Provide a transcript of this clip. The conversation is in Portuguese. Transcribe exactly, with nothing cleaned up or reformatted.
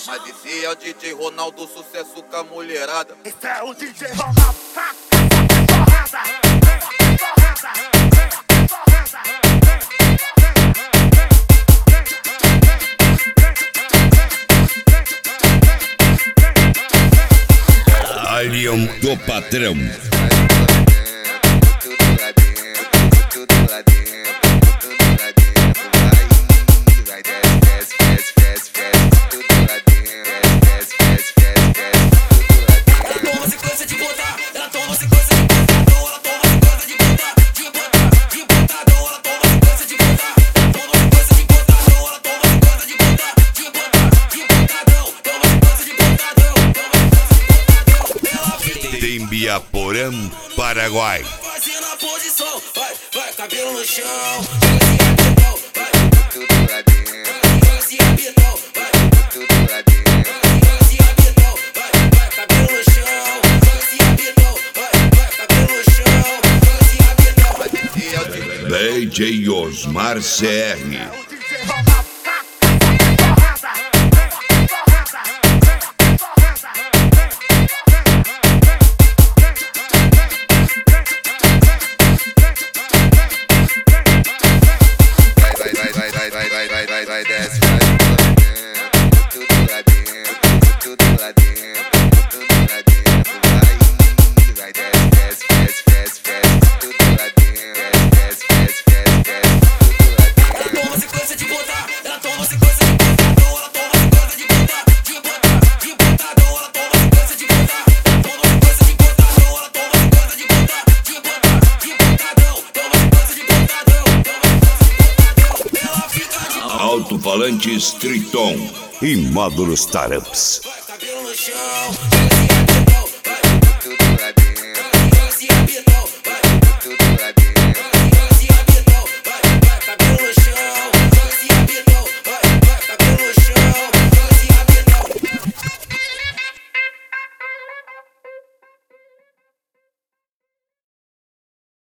Mas esse é o D J Ronaldo, sucesso com a mulherada. Esse é o D J Ronaldo. Alien do patrão. Em Biaporã, Paraguai. Fazendo a posição, vai, vai, cabelo no chão. Vai, tudo lá dentro. Vai, se abitão, vai, tudo lá dentro. Vai, se abitão, vai, vai, cabelo no chão. Vai, se abitão, vai, vai, cabelo no chão. Vai, se abitão. D J Osmar C R. Vai, desce, vai, tudo lá dentro, tudo lá dentro, tudo lá dentro, vai, vai, desce, desce, desce, desce, desce, tudo lá dentro, desce, desce, desce, desce, tudo lá dentro. Ela toma sequência de botar, ela toma sequência de botadão, ela toma sequência de botar, de botar, de botadão, ela toma sequência de botar, ela toma sequência de botadão, ela toma sequência de botar, de botar, de botadão, toma sequência de botadão, toma sequência de botadão, ela fica de Alto-falantes Triton e módulos Taramps. cabelo no chão.